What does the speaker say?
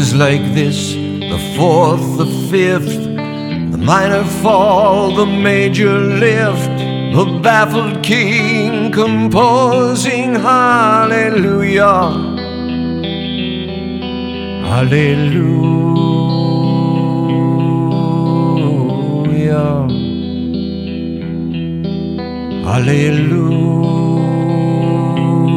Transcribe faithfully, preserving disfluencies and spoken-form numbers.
is like this, the fourth, the fifth, the minor fall, the major lift, the baffled king composing hallelujah, hallelujah, hallelujah.